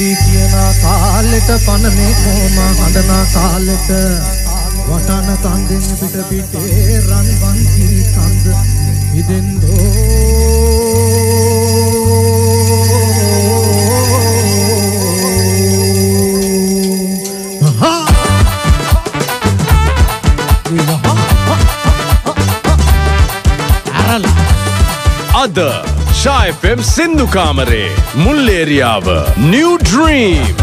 කුඩි කියන කාලෙට පන මේ කොම හඬන කාලෙට වටන කන්දෙන් පිට පිටේ රන් වන්ති කන්ද ඉදෙන්දෝ අද Sha FM සින්දු කාමරේ මුල් ඒරියාව New Dreams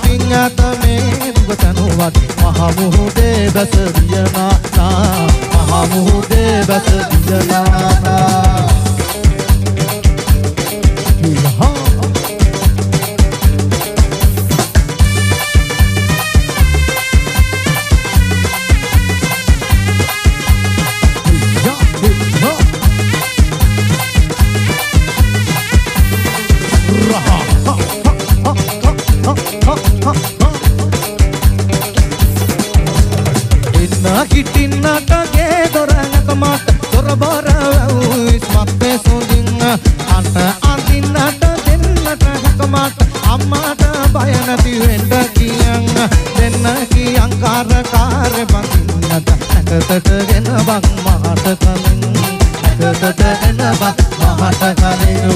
මහමුහුදේ බැස වියනා මහා මුහුදේ බැස දිගනානා කිටින්නට ගේ දොරඟක මට දොර බර වුයිස් මත්තේ සොඳින් අට අඳින්නට දෙන්නට හැක මට අම්මාට බය නැති වෙන්න කියන් දෙන්න කියන් කාර්කාර බඳින්නට නැකතට ගෙන බක් මහට කලින් නැකතට ගෙන බක් මහට කලින්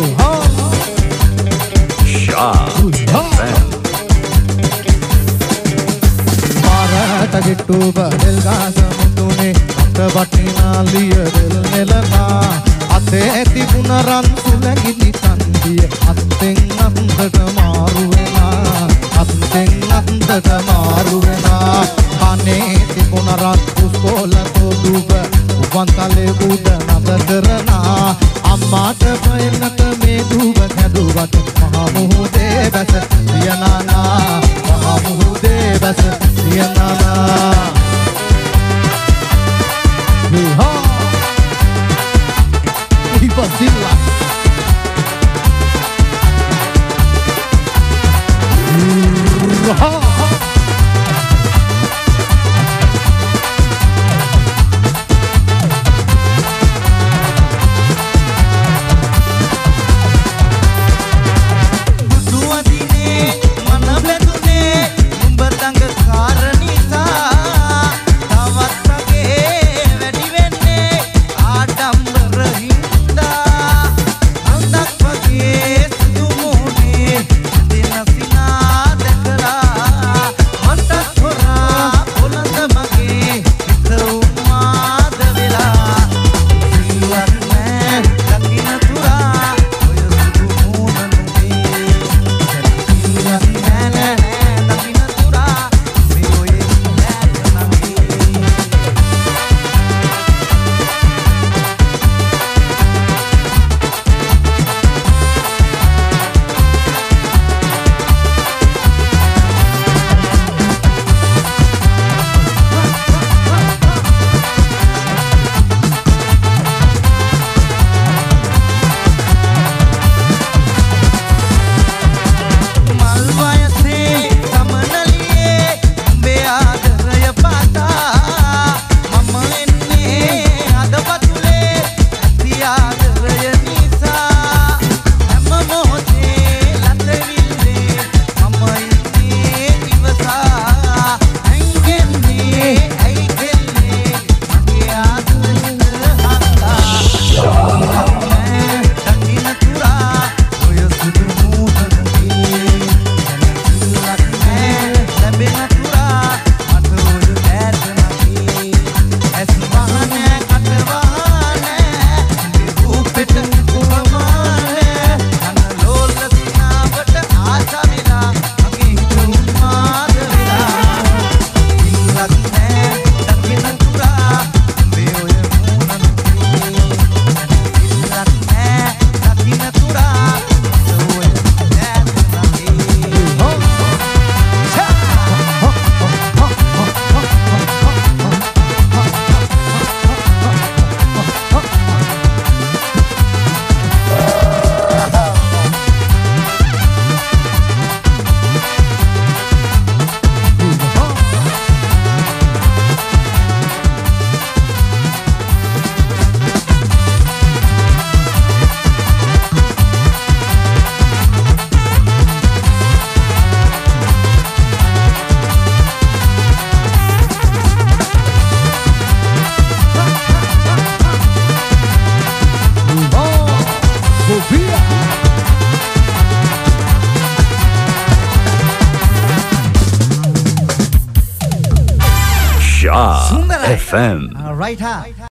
गिट्टू बदल गास मुतुने अट बटिना लियर नेलना अते ऐति पुनरन सुलगिली तंदिय अत्तें अंदट मारुवेना अत्तें अंदट मारुवेना काने ति पुनरन उसकोल तो दुब उपंतले उड नदरना अम्माट पयनत मे दुब धदुवत महा मुहुदे बस दियनाना महा मुहुदे बस दियनाना ha Ibazilla ha FM. Right, huh?